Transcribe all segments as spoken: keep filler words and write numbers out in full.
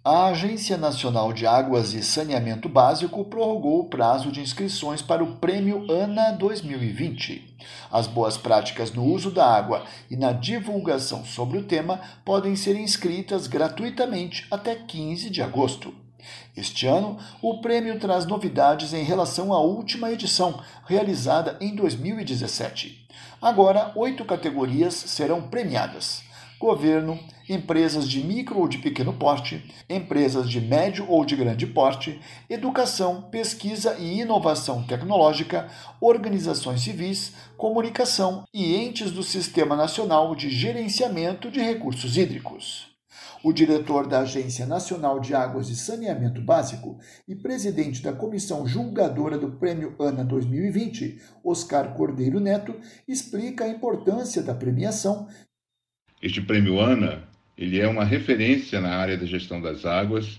A Agência Nacional de Águas e Saneamento Básico prorrogou o prazo de inscrições para o Prêmio ANA dois mil e vinte. As boas práticas no uso da água e na divulgação sobre o tema podem ser inscritas gratuitamente até quinze de agosto. Este ano, o prêmio traz novidades em relação à última edição, realizada em dois mil e dezessete. Agora, oito categorias serão premiadas: governo, empresas de micro ou de pequeno porte, empresas de médio ou de grande porte, educação, pesquisa e inovação tecnológica, organizações civis, comunicação e entes do Sistema Nacional de Gerenciamento de Recursos Hídricos. O diretor da Agência Nacional de Águas e Saneamento Básico e presidente da comissão julgadora do Prêmio ANA dois mil e vinte, Oscar Cordeiro Neto, explica a importância da premiação. Este Prêmio ANA, ele é uma referência na área da gestão das águas,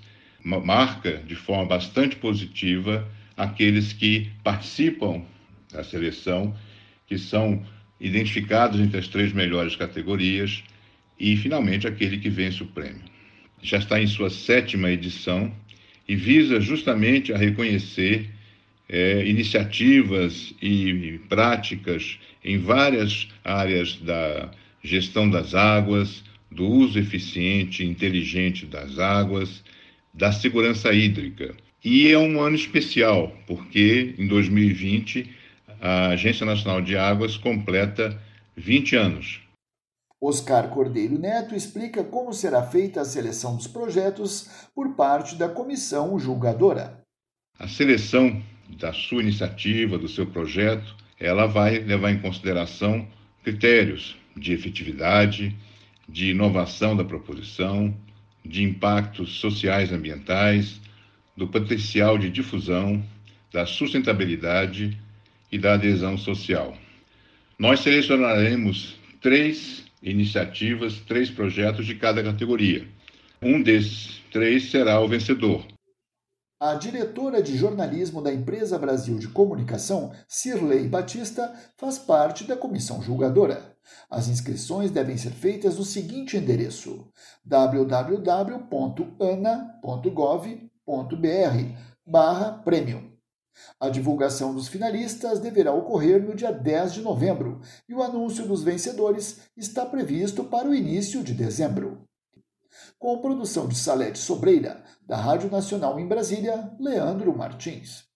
marca de forma bastante positiva aqueles que participam da seleção, que são identificados entre as três melhores categorias, e, finalmente, aquele que vence o prêmio. Já está em sua sétima edição e visa justamente a reconhecer é, iniciativas e práticas em várias áreas da gestão das águas, do uso eficiente e inteligente das águas, da segurança hídrica. E é um ano especial, porque em dois mil e vinte a Agência Nacional de Águas completa vinte anos. Oscar Cordeiro Neto explica como será feita a seleção dos projetos por parte da comissão julgadora. A seleção da sua iniciativa, do seu projeto, ela vai levar em consideração critérios de efetividade, de inovação da proposição, de impactos sociais e ambientais, do potencial de difusão, da sustentabilidade e da adesão social. Nós selecionaremos três iniciativas, três projetos de cada categoria. Um desses três será o vencedor. A diretora de jornalismo da Empresa Brasil de Comunicação, Cirlei Batista, faz parte da comissão julgadora. As inscrições devem ser feitas no seguinte endereço: w w w ponto ana ponto gov ponto b r barra prêmio. A divulgação dos finalistas deverá ocorrer no dia dez de novembro e o anúncio dos vencedores está previsto para o início de dezembro. Com produção de Salete Sobreira, da Rádio Nacional em Brasília, Leandro Martins.